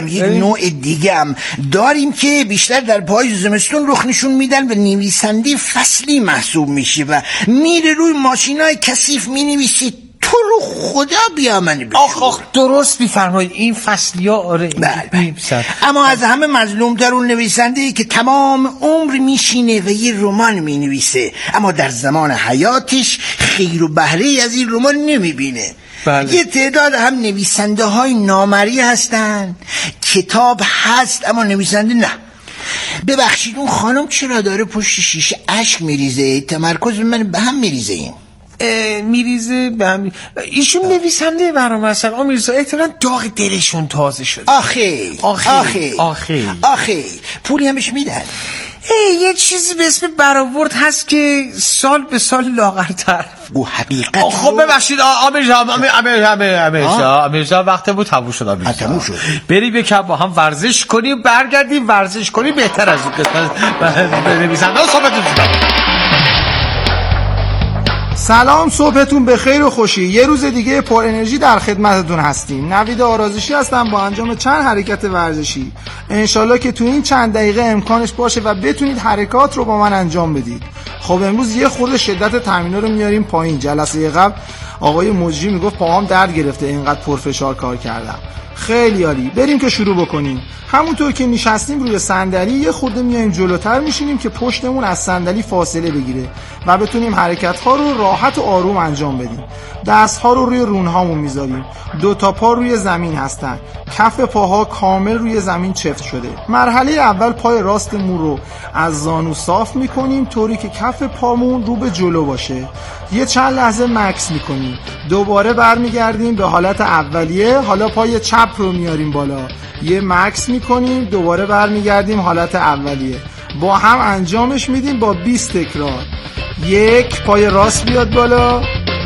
بگم یک نوع دیگه هم داریم که بیشتر در پای زمستون رخ نشون میدن و نویسنده فصلی محسوب میشه و میره روی ماشینای کثیف مینویسه. تو رو خدا بیا من بشور. آخ درست میفرمایید، این فصلی ها آره. بله. اما از همه مظلومتر اون نویسنده‌ای که تمام عمر میشینه و یه رمان مینویسه اما در زمان حیاتش خیر و بهره از این رمان نمیبینه. بله. یه تعداد هم نویسنده های نامری هستن، کتاب هست اما نویسنده نه. ببخشید اون خانم چرا داره پشت شیشه اشک میریزه؟ تمرکز من به هم میریزه. میریزه به هم. ایشون نویسنده برام مثلا میرزا احتمالاً داغ دلشون تازه شده. آخه پولی همش میدن. یه چیزی به اسم برآورد هست که سال به سال لاغرتر. او حقیقت. خب ببخشید امیرزا وقت بود تموم شد. بریم یکم با هم ورزش کنیم، برگردیم ورزش کنیم، بهتر از اون قسمت نویسنده صحبتون سلام، صبحتون بخیر و خوشی. یه روز دیگه پر انرژی در خدمتتون هستیم. نوید آرازشی هستم با انجام چند حرکت ورزشی. انشالله که تو این چند دقیقه امکانش باشه و بتونید حرکات رو با من انجام بدید. خب امروز یه خورده شدت تمرین‌ها رو میاریم پایین. جلسه قبل آقای مجری میگفت پاهام درد گرفته اینقدر پرفشار کار کردم. خیلی عالی، بریم که شروع بکنیم. همونطور که نشستیم روی صندلی یه خورده میایم جلوتر میشینیم که پشتمون از صندلی فاصله بگیره و بتونیم حرکت‌ها رو راحت و آروم انجام بدیم. دست‌ها رو روی رون‌هامون میذاریم. 2 تا پا روی زمین هستن. کف پاها کامل روی زمین چفت شده. مرحله اول پای راستمون رو از زانو صاف میکنیم طوری که کف پامون رو به جلو باشه. یه چند لحظه مکس میکنیم. دوباره برمیگردیم به حالت اولیه. حالا پای چپ رو میاریم بالا. یه مکس میکنیم، دوباره برمیگردیم حالت اولیه. با هم انجامش میدیم با 20 تکرار. 1 پای راست بیاد بالا،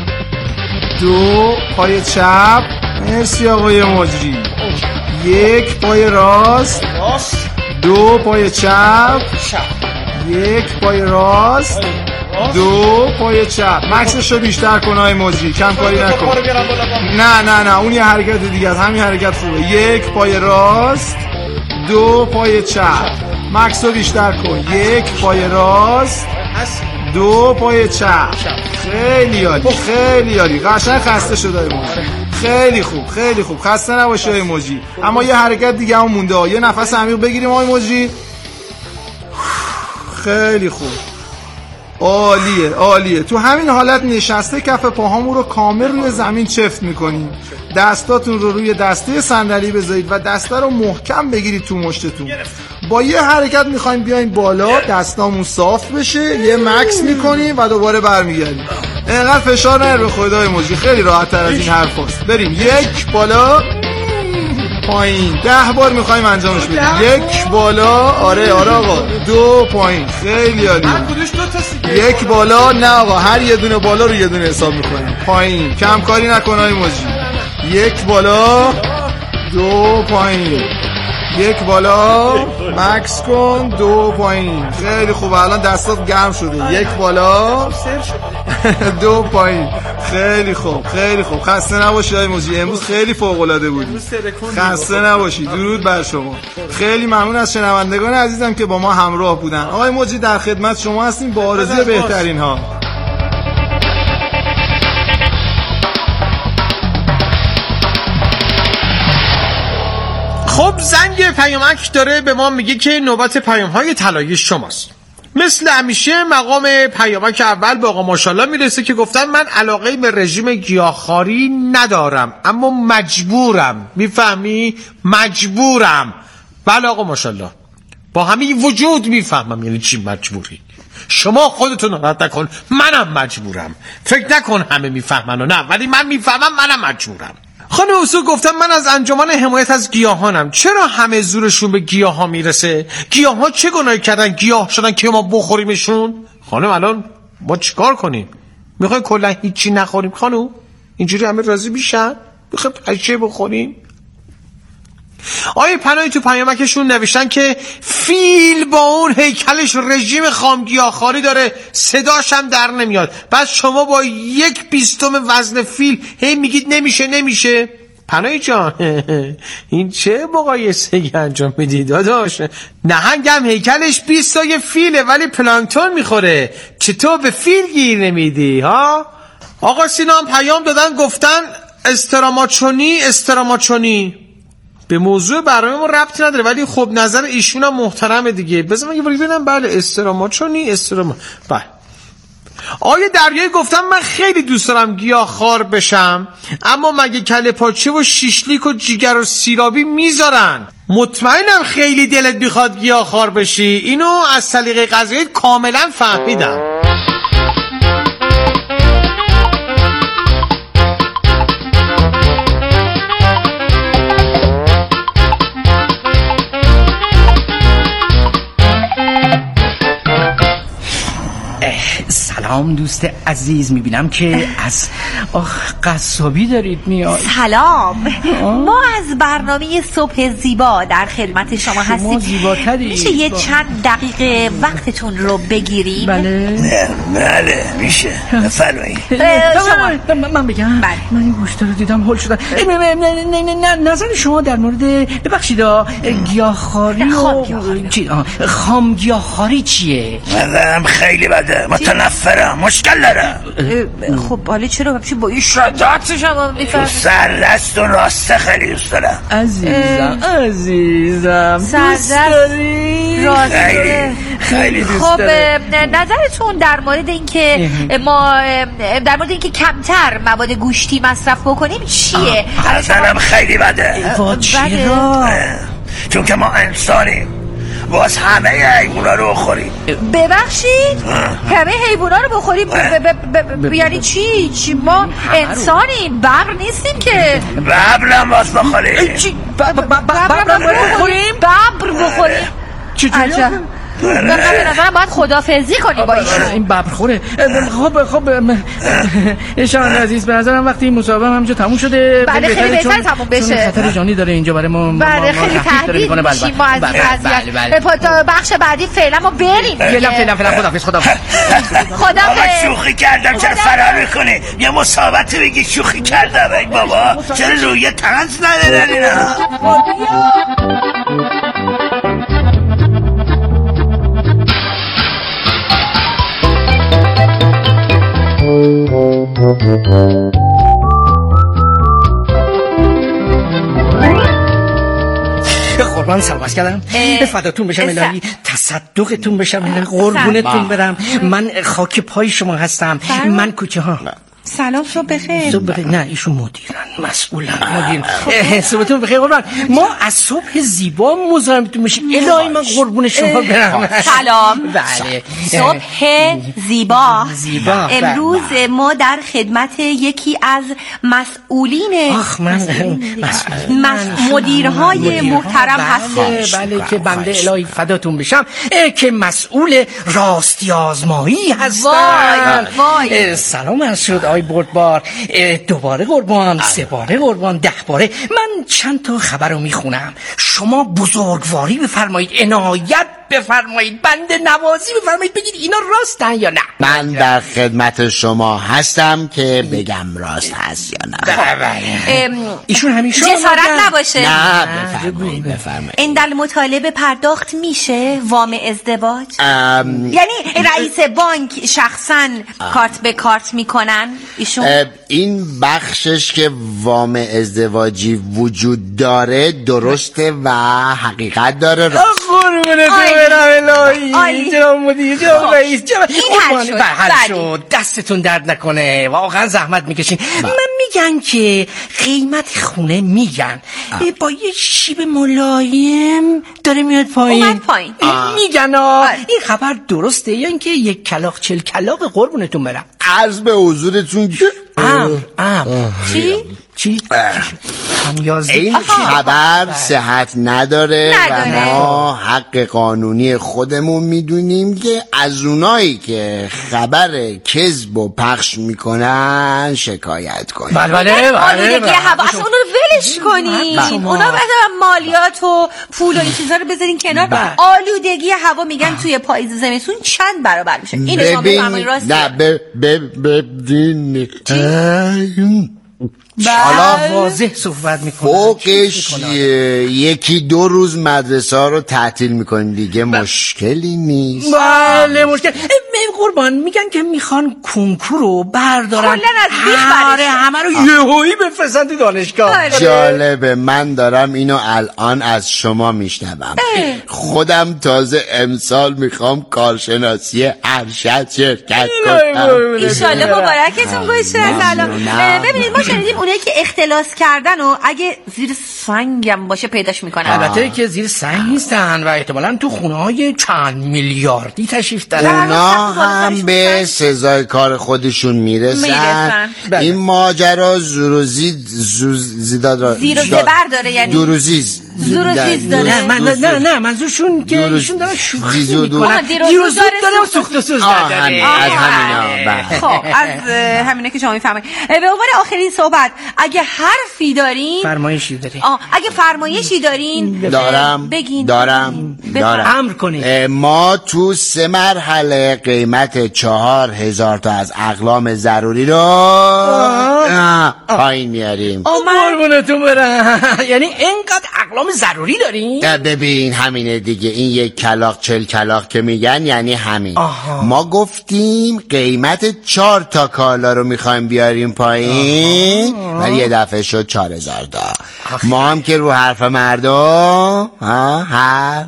2 پای چپ. مرسی آقای مجری. 1 پای راست، 2 پای چپ، 1 پای راست، 2 پای چپ. مکسشو بیشتر کن آقای مجری، کم کاری نکن. نه اون یه حرکت دیگه است، همین حرکت خوبه. 1 پای راست، 2 پای چپ. مکسو بیشتر کن. 1 پای راست، 2 پای چپ. خیلی عالی. قشنگ خسته شد آقای مجری. خیلی خوب. خسته نباشی آقای مجری. اما یه حرکت دیگه هم مونده. یه نفس عمیق بگیریم آقای مجری. خیلی خوب. عالیه. تو همین حالت نشسته کف پاهامون رو کامل روی زمین چفت میکنیم. دستاتون رو روی دسته صندلی بذارید و دسته رو محکم بگیرید تو مشتتون. با یه حرکت میخوایم بیایم بالا، دستامون صاف بشه. یه مکس میکنیم و دوباره برمیگردیم. اینقدر فشار نره به خدای مجری، خیلی راحت تر از این حرف هست. بریم. 1 بالا، پایین. 10 بار میخوایم انجامش بدیم. 1 بالا، آره آقا. 2 پایین. خیلی عالی. 1 بالا، نه آقا، هر یه دونه بالا رو یه دونه حساب میکنیم. پایین. کم کاری نکن آقای مجری. 1 بالا، 2 پایین. 1 بالا، مکس کن، 2 پایین. خیلی خوب. الان دستات گرم شده. 1 بالا، 2 پایین. خیلی خوب. خسته نباشی آقای مجری، امروز خیلی فوق العاده بودی. خسته نباشی. درود بر شما. خیلی ممنون از شنوندگان عزیزم که با ما همراه بودن. آقای مجری در خدمت شما هستیم با آرزوی بهترین ها. خب زنگ پیامک داره به ما میگه که نوبت پیام‌های طلایی شماست. مثل همیشه مقام پیامک اول به آقا ماشاءالله میرسه که گفتن من علاقه به رژیم گیاهخواری ندارم اما مجبورم. میفهمی؟ مجبورم. بله آقا ماشاءالله، با همین وجود میفهمم یعنی چی مجبوری. شما خودتون ناراحت نکن، منم مجبورم. فکر نکن همه میفهمن و نه، ولی من میفهمم، منم مجبورم. خانم اصول گفتم من از انجمن حمایت از گیاهانم. چرا همه زورشون به گیاه ها میرسه؟ گیاه ها چه گناهی کردن گیاه شدن که ما بخوریمشون؟ خانم الان ما چیکار کنیم؟ میخوایم کلا هیچی نخوریم خانم؟ اینجوری همه راضی میشن؟ میخوایم هرچی بخوریم؟ آیه پناهی تو پیامکشون نوشتن که فیل با اون هیکلش رژیم خامگیاهخواری داره، صداش هم در نمیاد. بعد شما با 1/20 وزن فیل هی میگید نمیشه. پناهی جان این چه مقایسه‌ای انجام میدی داداش؟ نهنگم هیکلش 20 تا فیله ولی پلانکتون میخوره، چطور به فیل گیر نمیدی ها؟ آقا سینام پیام دادن گفتن استراماچونی به موضوع برنامه ما ربطی نداره، ولی خب نظر ایشون هم محترمه دیگه. بذار من یه باری ببینم. بله استراماچونی بله. آیه دریایی گفتم من خیلی دوست دارم گیاهخوار بشم، اما مگه کله پاچه و شیشلیک و جیگر و سیرابی میذارن؟ مطمئنم خیلی دلت میخواد گیاهخوار بشی، اینو از سلیقه غذایی کاملا فهمیدم. سلام دوست عزیز، میبینم که از قصابی دارید میاد. سلام، ما از برنامه صبح زیبا در خدمت شما هستیم. شما زیباتری. میشه یه چند دقیقه وقتتون رو بگیریم؟ بله میشه. بفرمایید. من بگم. بله. من این گوشت رو دیدم هول شدم. نظر شما در مورد ببخشید گیاهخواری و خام گیاهخواری چیه؟ نظرم خیلی بده، متنفرم، مشکل دارم. خب حالا چرا ببخشی با این شدت شما میفرد؟ سردست و راسته خیلی دوست دارم. عزیزم سردست راسته خیلی دوست خب دارم. نظرتون در مورد اینکه ما در مورد اینکه کمتر مواد گوشتی مصرف بکنیم چیه؟ نظرم خیلی بده. چرا؟ چون که ما انسانیم، باز همه حیونا رو بخوریم. ببخشید؟ همه حیونا رو بخوریم؟ یعنی چی؟ ما انسانیم، ببر نیستیم که. ببرم باز بخوریم. ببر بخوریم؟ چجوری؟ به نظرم باید خدافظی کنیم با این ببرخوره. خب شاهنده عزیز، به نظرم وقتی این مسابقه همینجا تموم شده بله خیلی بهتر تموم بشه. خطر جانی داره اینجا برای ما. بله خیلی تهدید میشیم ما از این قضیه. بخش بعدی فعلا ما بریم. فعلا خدافظ. شوخی کردم، چرا فرار میکنی؟ یه مسابقه بگی شوخی کردم. ای بابا چرا روی طنز ندارن اینا؟ قربان سلامت کردم. فداتون بشم الهی، تصدقتون بشم الهی، قربونتون برم. من خاک پای شما هستم. من کوچه ها. سلام، صبح بخیر. صبح بخیر. نه ایشون مدیرن، مسئولن. مدیر. صبحتون بخیر قربان. ما از صبح زیبا مزاحمتون میشیم. الهی من قربون شما برم. سلام. بله. صبح زیبا. امروز ما در خدمت یکی از مسئولین مدیرهای محترم هستیم. بله که بنده الهی فداتون بشم که مسئول راستی آزمایی هستن. وای. سلام عرض شد آی بردبار. دوباره قربان، 3 باره قربان، 10 باره. من چند تا خبر رو میخونم، شما بزرگواری بفرمایید، عنایت بفرمایید، بنده نوازی بفرمایید، بگید اینا راستن یا نه. من در خدمت شما هستم که بگم راست هست یا نه. ایشون همیشه جسارت نباشه. نه بفرمایید. این در مطالبه پرداخت میشه وام ازدواج؟ یعنی رئیس بانک شخصا کارت به کارت میکنن ایشون؟ این بخشش که وام ازدواجی وجود داره درسته و حقیقت داره. قربونتون برم الهی، جناب مدیر، جناب رئیس، این حل شد. دستتون درد نکنه، واقعا زحمت میکشین. من میگن که قیمت خونه میگن با یه شیب ملایم داره میاد پایین. اومد پایین. میگن این خبر درسته یا اینکه یک کلاغ 40 کلاغ؟ قربونتون برم. عرض به حضورتون که چی؟ این خبر صحت نداره و ما حق قانونی خودمون میدونیم که از اونایی که خبر کذب و پخش میکنن شکایت کنیم. بله. آلودگی هوا اصلا اونو رو ولش کنیم. اونا بعد مالیات و پول و این چیزا رو بذارین کنار. آلودگی هوا میگن توی پاییز زمستون چند برابر میشه. اینو شما بفرمایید راسته. نه حالا واضح صحبت میکنن فوقش 1-2 روز مدرسه ها رو تعطیل میکنین دیگه مشکلی نیست. بله مشکل. قربان میگن که میخوان کنکور رو بردارن کلن از بیخ برشن همه رو یهویی بفرستن تو دانشگاه. جالبه، من دارم اینو الان از شما میشنوم. خودم تازه امسال میخوام کارشناسی ارشد شرکت کنم. ایشالله مبارکتون باشه. ببینید ما شنیدیم اونایی که اختلاس کردن و اگه زیر سنگم باشه پیداش میکنن. البته که زیر سنگ نیستن و احتمالاً تو خونه های چند میلیاردی تشریف دارن. اونا هم به سزای کار خودشون میرسن. این ماجرا زیر و زبر داره، یعنی دوروزیز داره. نه منظورشون که ایشون دارن شوخی میکنن. دیروز داره و سوخت و سوز نداره. از همینا. خب از همینه که شما میفهمید. به عنوان آخرین صحبت اگه حرفی دارین، فرمایشی دارین، اگه فرمایشی دارین بگین. دارم امر کنید. ما تو 3 مرحله قیمت 4000 تا از اقلام ضروری رو پایین میاریم. قربونتون برم. یعنی اینقدر اقلام ضروری دارین؟ ببین همینه دیگه، این 1 کلاغ 40 کلاغ که میگن یعنی همین. ما گفتیم قیمت 4 تا کالا رو میخوایم بیاریم پایین ولی یه دفعه شد 4000 تا. ما هم که رو حرف مردم حرف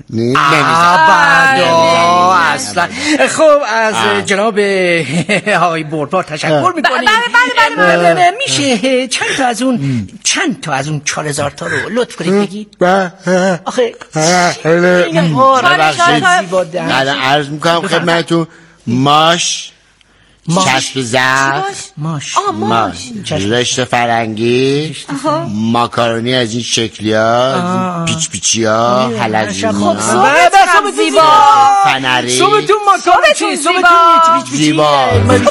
نمیزن اصلا. خب از جناب آقای بردبار تشکر میکنیم. بله. میشه چند تا از اون 4000 تا رو لطف کنید بگید؟ آخه الان عرض میکنم خدمتتون. ماش، چسب ظرف، ماش، رشته فرنگی، ماکارونی از این شکلی ها، پیچ پیچی ها، حلزونی ها، فنری، صبحتون ماکارون چی؟ صبحتون پیچ پیچی زیبا.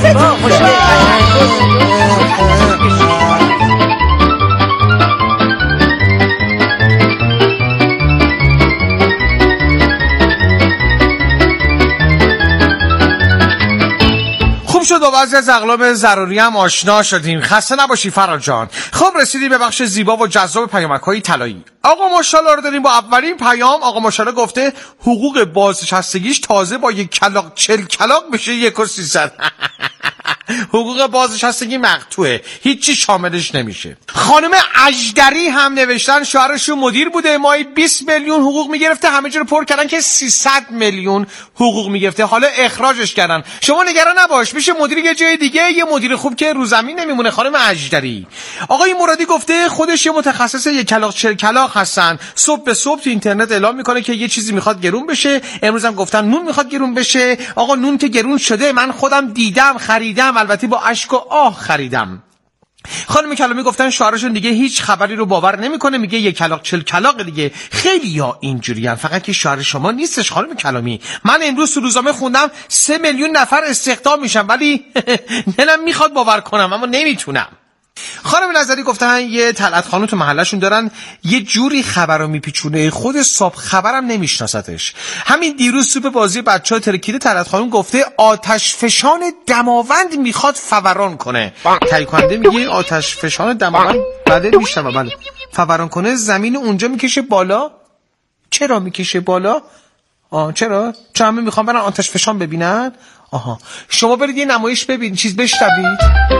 شد با بعضی از اقلام ضروری هم آشنا شدیم. خسته نباشی فرار جان. خب رسیدیم به بخش زیبا و جذاب پیامک‌های طلایی. آقا ماشاءالله رو داریم با اولین پیام. آقا ماشاءالله گفته حقوق بازنشستگیش تازه با 1 کلاغ 40 کلاغ میشه 1,300. حقوق بازنشستگی مقطوعه، هیچی شاملش نمیشه. خانم اژدری هم نوشتن شوهرشون مدیر بوده، ماهی 20 میلیون حقوق میگرفته، همه جا رو پر کردن که 300 میلیون حقوق میگرفته، حالا اخراجش کردن. شما نگران نباش، میشه مدیر یه جای دیگه، یه مدیر خوب که رو زمین نمیمونه. خانم اژدری. آقای مرادی گفته خودش یه متخصص 1 کلاغ 40 کلاغ هستن، صبح به صبح تو اینترنت اعلام میکنه که یه چیزی میخواد گرون بشه. امروز هم گفتن نون میخواد گرون بشه. آقا نون که گرون شده، من خودم دیدم، خریدم، البته با اشک و آه خریدم. خانم کلامی گفتن شوهرشون دیگه هیچ خبری رو باور نمیکنه، میگه 1 کلاغ 40 کلاغ دیگه. خیلی ها اینجوریان، فقط که شوهر شما نیستش خانم کلامی. من امروز تو روزنامه خوندم 3 میلیون نفر استخدام میشن، ولی دلم میخواد باور کنم اما نمیتونم. خانم نظری گفتن یه طلعت خانم تو محلشون دارن، یه جوری خبرو میپیچونه، خود صاحب خبرم نمیشناستش. همین دیروز سوپ بازی بچه‌ها ترکیده طلعت خانم گفته آتش فشان دماوند میخواد فوران کنه. تهیه کننده میگه آتش فشان دماوند بعد میشنوه. بله فوران کنه، زمین اونجا میکشه بالا. چرا میکشه بالا؟ چرا؟ چون همه میخوان برن آتش فشان ببینن. شما برید یه نمایش ببین، چیز بشنوید.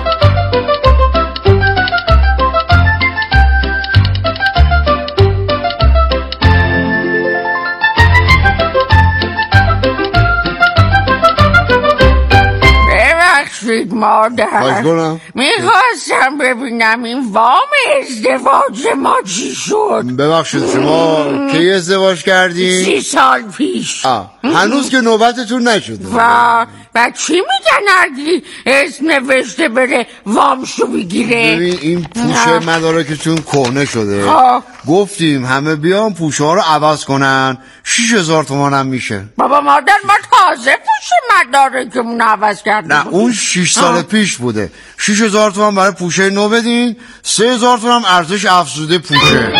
مادر میخواستم ببینم این وام ازدواج ما چی شد. ببخشید شما کی ازدواج کردین؟ 30 سال پیش. هنوز که نوبتتون نشده. و چی میگن اگه اسم نوشته بره وامشو بگیره؟ ببین این پوشه مدارکتون کهنه شده. گفتیم همه بیان پوشه ها رو عوض کنن، 6000 تومان هم میشه. بابا مادر ما تازه پوشه مدارکمون عوض کردیم. نه اون 6 سال پیش بوده. 6000 تومان برای پوشه نو بدین، 3000 تومان هم ارزش افزوده پوشه.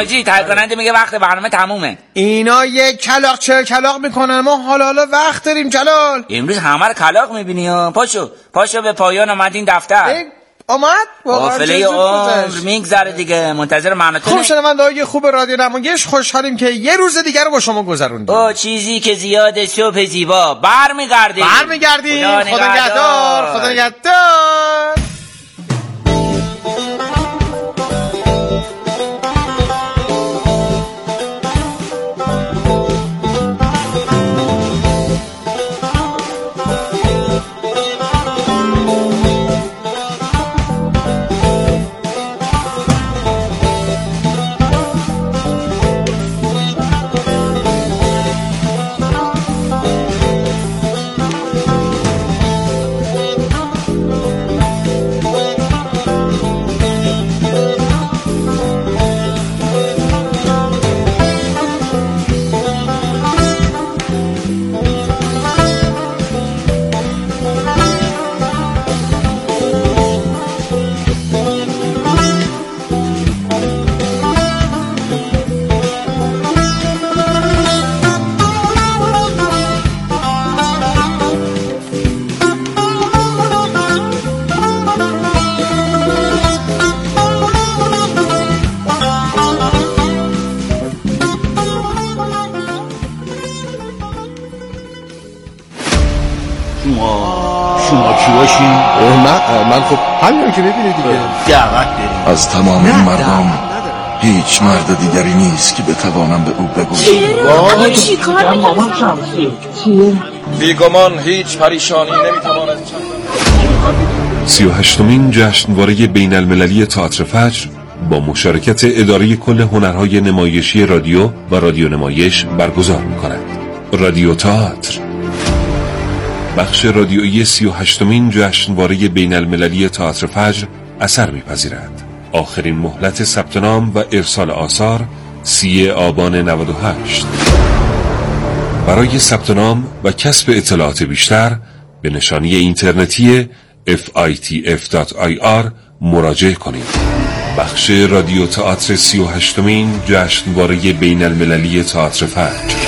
موجی تایید کننده میگه وقت برنامه تمومه. اینا یک کلاق چه کلاق میکنن، ما حالا وقت داریم جلال. امروز همه رو کلاق میبینی ها. پاشو به پایان اومدین دفتر. آمد قافله عمر میگذره دیگه، منتظر معناتونه. خوب شنونده‌های خوب رادیو نمایش، خوشحالیم که یه روز دیگر رو با شما گذروندیم. چیزی که زیاد صبح زیبا. برمیگردیم. خدا نگهدار. شما کی باشین؟ من خب همین که ببینید دیگه دعوت داریم از تمام این مردم هیچ مرد دیگری نیست که بتوانم به او بگویم چی کار میکنم؟ بیگمان هیچ پریشانی نمیتواند 38مین جشنواره بین المللی تئاتر فجر با مشارکت اداره کل هنرهای نمایشی رادیو و رادیو نمایش برگزار می‌کند. رادیو تئاتر بخش رادیویی 38مین جشنواره بین المللی تئاتر فجر اثر می‌پذیرد. آخرین مهلت ثبت نام و ارسال آثار 30 آبان 98. برای ثبت نام و کسب اطلاعات بیشتر به نشانی اینترنتی fitf.ir مراجعه کنید. بخش رادیو تئاتر 38مین جشنواره بین المللی تئاتر فجر.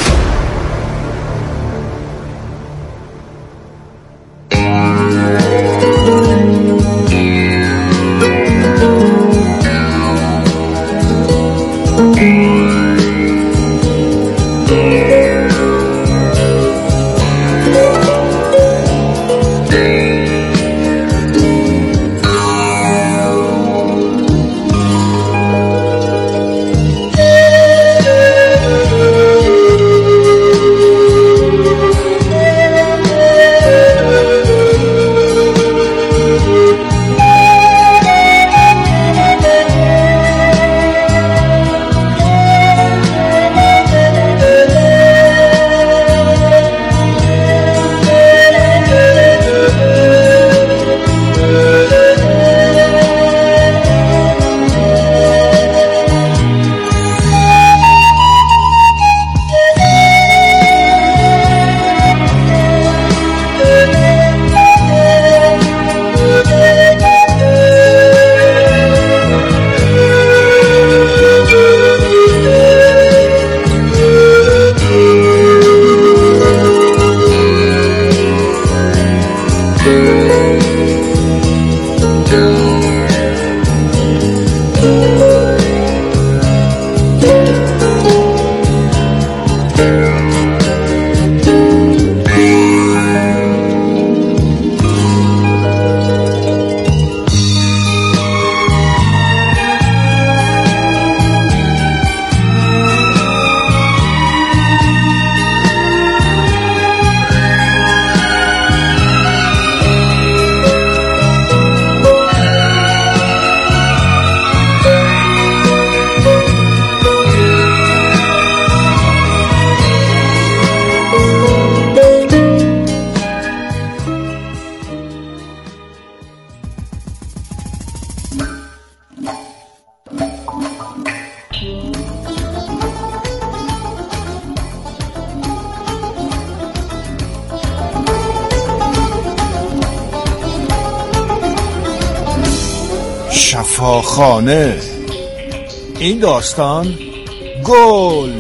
شفاخانه. این داستان گل.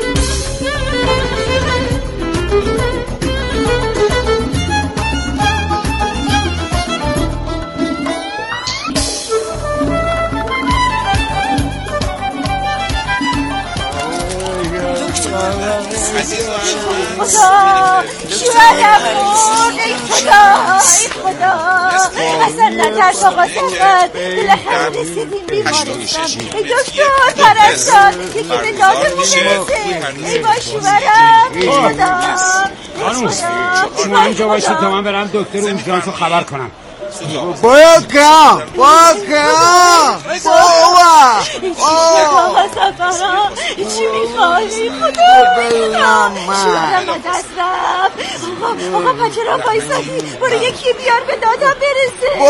خدا شوهرم مرد. ای خدا ای خدا اصلا نترس آقا سفر بالاخره رسیدیم بیمارستان. ای دکتر پرستار یکی به دادمون برسه. ای با شوهرم. ای خدا خانوم شما اینجا باشید تا من برم دکتر اورژانس رو خبر کنم. باید که آقا سفرا چی میخوایی خدا شوهرم از دست رفت. آقا پچرا بایستادی برو یکی بیار به دادم برسه.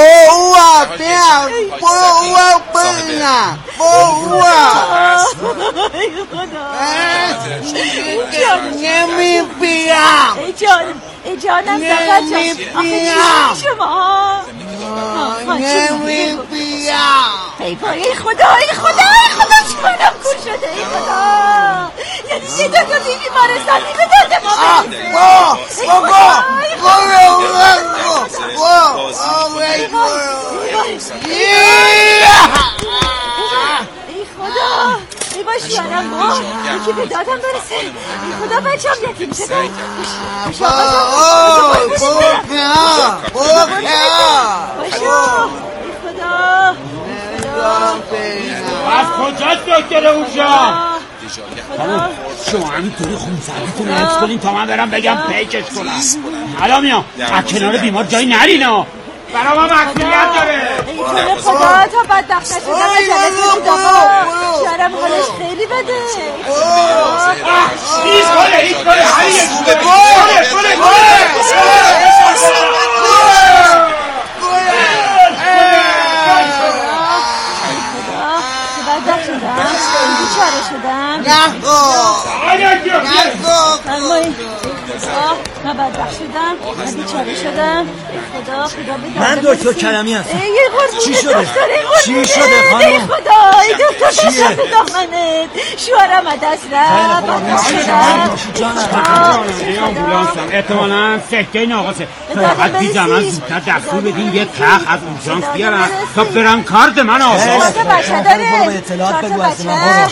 ای خدا ای جانم سفر جان آخه چی شما ای پای ای خدا چی کنم کور شده. ای خدا یعنی یه دو بیبی بیمارستانی به درد ما ای خدا ای با شوهرم با یکی به دادم برسه. ای خدا بچم یتیم شده. از کجاست دکتر اورژانس؟ شما همینطوری خونسردیتون حفظ کنین تا من برم بگم پیکش کنم. حالا میام از کنار بیمار جایی نرینا برای ما مسئولیت داره. ای خدا تا بدبخت نشدم و جلسه داغا شوهرم حالش خیلی بده. هیچ کنه من بدبخت شدم من بیچاره شدم. خدا من دکتر کرمی هستم. چی شده خانم؟ ای خدا ای دکتر داشتم به دامنت شوهرم از دست رفت. این آمبولانسم احتمالا سکته ناقصه. فقط بی زمان زودتر دستور بدین یه تخت از اورژانس بیارن تا برن کارد من آقا. بچه داره اطلاعات بگو از من.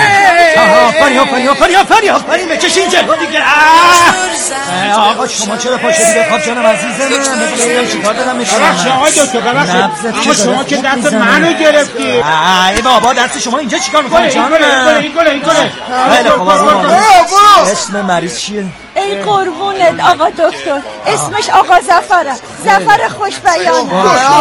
فریاد بکشین جلو دیگه. آقا شما چرا پاشدی به خواب جانم عزیزم؟ من بگیرم چیکار دارم میکنم؟ آقای دکتر ببخشید اما شما که دست منو گرفتی. ای بابا دست شما اینجا چیکار میکنی جانم؟ این گله خیلی خوب اسم مریض چیه؟ ای قربونت آقا دکتر اسمش آقا زفره. زفر خوش بیانه.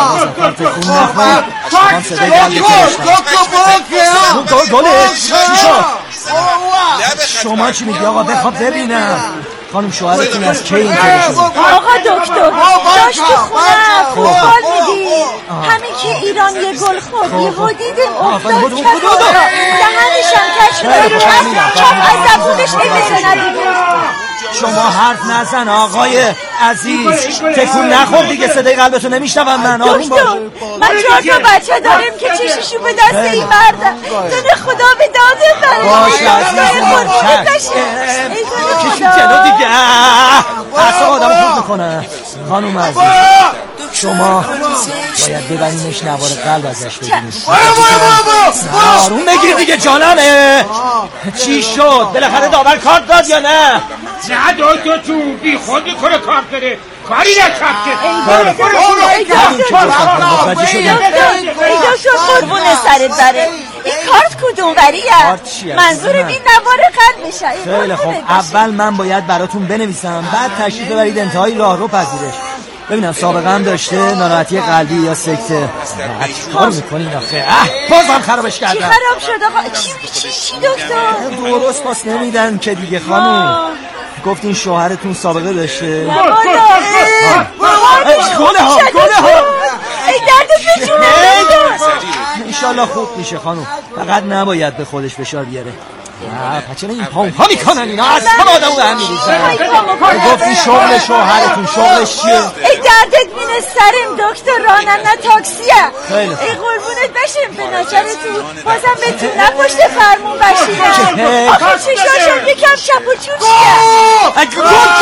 شما چی میگی آقا بخواب ببینم. خانم شوهرتون از کی اینجا شده؟ آقا دکتر داشت تو خونم فوتبال میدید همین که ایران یه گل خورد یهو دیدم افتاد کفارا دهنشم کش رو چاپ از زبونش بیرون ندیده. شما حرف نزن آقای عزیز. تکون نخور دیگه صدای قلبتو نمیشنوم من. آروم باش. من 4 تا بچه داریم که چششون به دست این مردم. دونه خدا به داده بره. باشه عزیزم کشید جلو دیگه. اصلا آدم خود میکنه. خانوم عزیز شما باید ببرینش نوار قلب ازش بگیرید. آروم بگیر دیگه جانمه. چی شد؟ بالاخره داور کارت داد یا نه؟ نه دکتر تو بی خود میکنه کارت داره کاری نکرده. ای دکتر قربون سرت بره. این کارت کدوم وریه؟ منظور این نوار قلبشه. خیلی خوب اول من باید براتون بنویسم بعد تشریف ببرید انتهای راهرو پذیرش. ببینم سابقه هم داشته ناراحتی قلبی یا سکته. چیکار میکنین آخه؟ بازم خرابش کردم. چی خراب شد آقا؟ چی دکتر؟ درست پاس نمیدن که دیگه خانم. گفتین شوهرتون سابقه داشته. گله ها ای درد پیچون انشالله خوب میشه خانم. فقط نباید به خودش فشار بیاره. چرا این پامپا میکنن اینا؟ اصلا آدمو به هم میریزن. گفتی شغل شوهرتون شغلش چیه؟ ای دردت مینه سرم دکتر راننده تاکسیه. ای قربونت بشم به ناچارتون بازم بهتون نپشت فرمون بشینم. آخه چشاشم یکم چپ و چوچیه.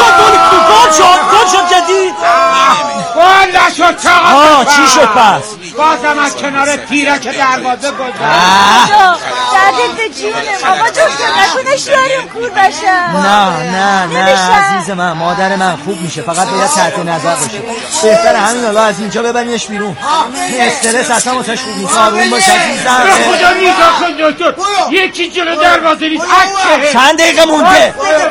گل شد جدید. گل نشد چقدر چی شد پس؟ بازم از کنار تیرک دروازه گذاشت. دردت به جونم آقا دکتر نکنه شوهرم کور بشم. نه عزیز من مادر من خوب میشه، فقط باید تحت نظر باشه. بهتر همین حالا از اینجا ببریمش بیرون. استرس اصلا واسش خوب نیست. آروم باش عزیزم. به خدا نگاه کن دکتر، یکی جلو دروازه نیست. چند دقیقه مونده؟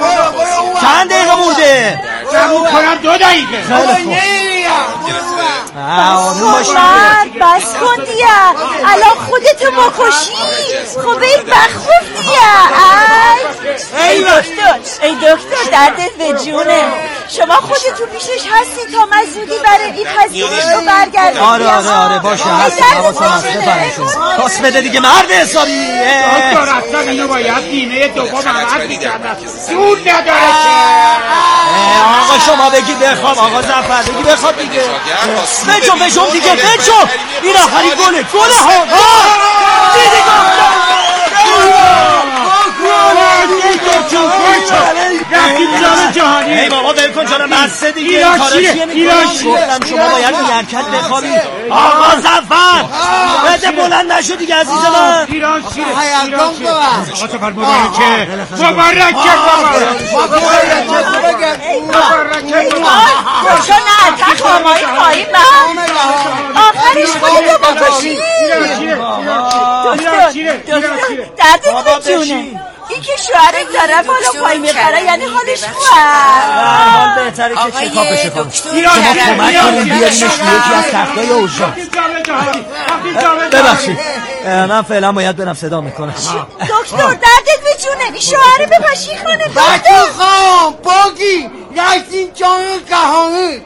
تموم کنم 2 دقیقه. آروم باش. بس کن دیا الان خودتو مکشی. خب این بخوف دیا. ای دکتر دردت به جونه. شما خودتون پیشش هستی تا من زودی برای این پذیرش رو برگردم. آره باشه هستی. حواسم هست بفرمشون. پاس بده دیگه مرد حسابی. دکتر اصلا اینو باید بیمه دوم عوض میکردم. سود نداره آقا شما بگی بخوام. آقا زفر بگی بخواب دیگه. بجم دیگه بجم. این آخری گله ها. دیدی رفتیم جام جهانی. ای بابا بلکن جانم بسته دیگه. این کارا چیه میکنی؟ گفتم شما باید میرکت بخوابی. آقا زفر بده بلند نشو دیگه عزیز من. ایران چیه؟ آقا زفر مبارکه کشو نه تخمایی خواهی من آخرش خودتو بکشی. دکتر دردت به جونه. این که شوهرت داره بالا پای میبره یعنی حالش خوبه. حال بهتره که چکاپش کنم. شما کمک کنیم بیارینش یکی از تختای اوشا. ببخشید من فعلا باید برم صدا میکنم. دکتر دردت به جونه. این شوهر بپشی خانه بچه خواهم باگی رفتیم جام جهانی.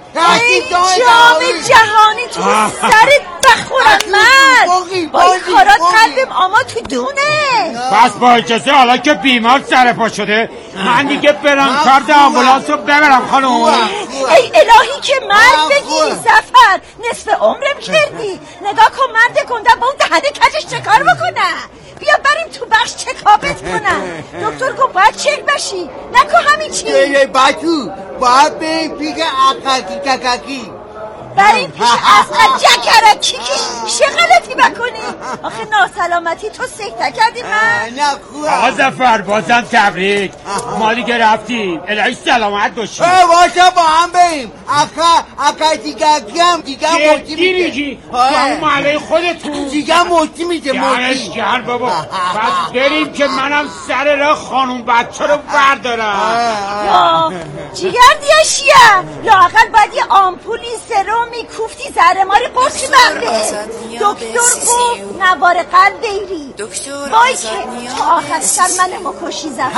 جهانی تو سرت بخورم من. با این کارات قلبم آما تو دونه. پس با اجازه حالا که بیمار سر پا شده من دیگه برم کارت آمبولانس رو ببرم خانم. ای الهی که مرد بگی زفر نصف عمرم کردی. نگاه کن مرد گنده با اون دهنه کجش چه کار بکنه. بیا بریم تو بخش چکاپت کنم. دکتر گفت باید چک بشی نکو همین چی. بچو باید بریم پیش اقاقی بریم پیش اسقر جکرکی چه غلطی بکنی. آخه ناسلامتی تو سکته کردی من. آقا زفر بازم تبریک. ما دیگه رفتیم الهی سلامت باشی. باشه با هم بریم. اقا دیگه هم دیگه موتی میده. تو همون محله خودتون دیگه موتی میده. گرش گر بابا. پس بریم که منم سر راه خانوم بچه رو بردارم. جیگر دیگه شیه لااقل باید یه آمپولی سرم میکوفتی زهرماری قرصی بنده. دکتر گفت نوار قلب بیری. وای که تو آخر سر من مکشی زفر.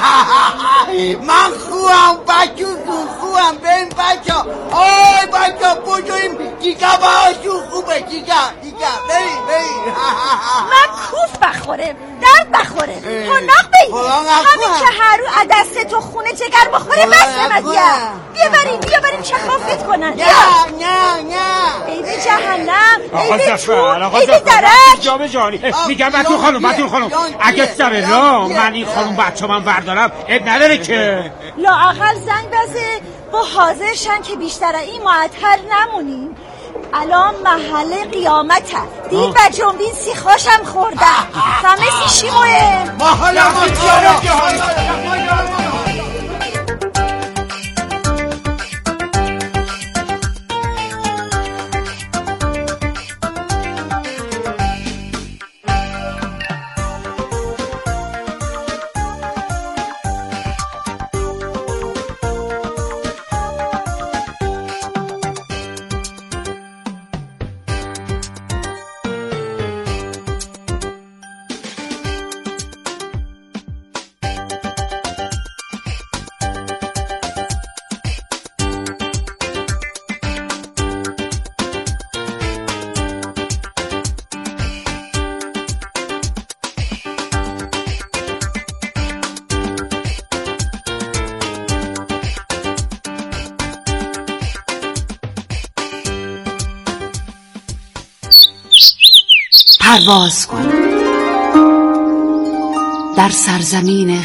من خوام بچه خوام. بریم بچه آی بچه بجویم دیگه باشون خوبه. دیگه بریم من کوف بخورم درد بخورم پناق بیم. همین که هر رو عدسته تو خونه جگر بخوره بس نمدیه. بیا بریم چکافت کنن. نه ای به جهنم. آقا زفر ای به درک جام جهانی. میگم بطور خانم اگه سر راه من این خانم بچه من بردارم اب نداره که لااقل زنگ بزه با حاضر شن که بیشتر این معطل نمونیم. الان محله قیامته. دیر و جنبین سیخاشم خورده. همه سیشیموه محله جهانی. پرواز کن در سرزمین